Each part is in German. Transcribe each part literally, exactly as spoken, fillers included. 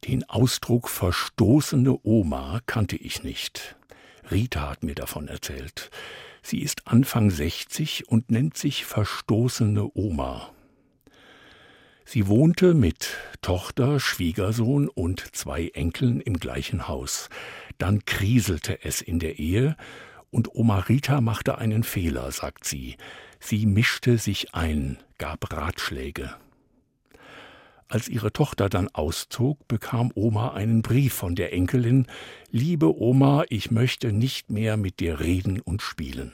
Den Ausdruck verstoßene Oma kannte ich nicht. Rita hat mir davon erzählt. Sie ist Anfang sechzig und nennt sich verstoßene Oma. Sie wohnte mit Tochter, Schwiegersohn und zwei Enkeln im gleichen Haus. Dann kriselte es in der Ehe und Oma Rita machte einen Fehler, sagt sie. Sie mischte sich ein, gab Ratschläge. Als ihre Tochter dann auszog, bekam Oma einen Brief von der Enkelin: »Liebe Oma, ich möchte nicht mehr mit dir reden und spielen.«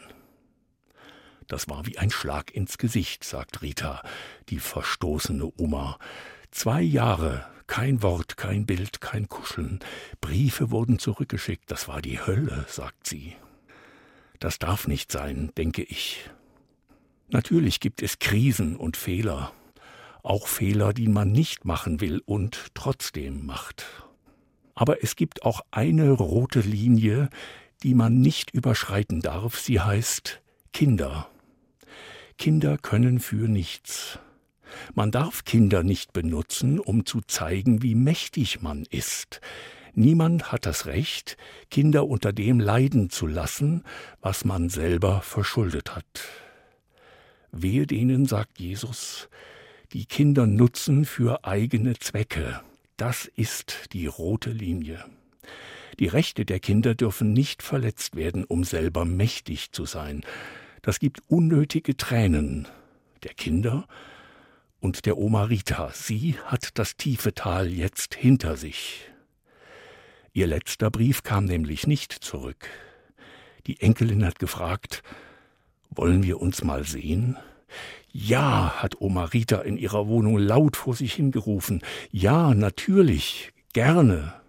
Das war wie ein Schlag ins Gesicht, sagt Rita, die verstoßene Oma. Zwei Jahre, kein Wort, kein Bild, kein Kuscheln. Briefe wurden zurückgeschickt, das war die Hölle, sagt sie. Das darf nicht sein, denke ich. Natürlich gibt es Krisen und Fehler. Auch Fehler, die man nicht machen will und trotzdem macht. Aber es gibt auch eine rote Linie, die man nicht überschreiten darf. Sie heißt Kinder. Kinder können für nichts. Man darf Kinder nicht benutzen, um zu zeigen, wie mächtig man ist. Niemand hat das Recht, Kinder unter dem leiden zu lassen, was man selber verschuldet hat. Wehe denen, sagt Jesus, die Kinder nutzen für eigene Zwecke. Das ist die rote Linie. Die Rechte der Kinder dürfen nicht verletzt werden, um selber mächtig zu sein. Das gibt unnötige Tränen der Kinder und der Oma Rita. Sie hat das tiefe Tal jetzt hinter sich. Ihr letzter Brief kam nämlich nicht zurück. Die Enkelin hat gefragt: »Wollen wir uns mal sehen?« »Ja«, hat Oma Rita in ihrer Wohnung laut vor sich hingerufen. »Ja, natürlich, gerne.«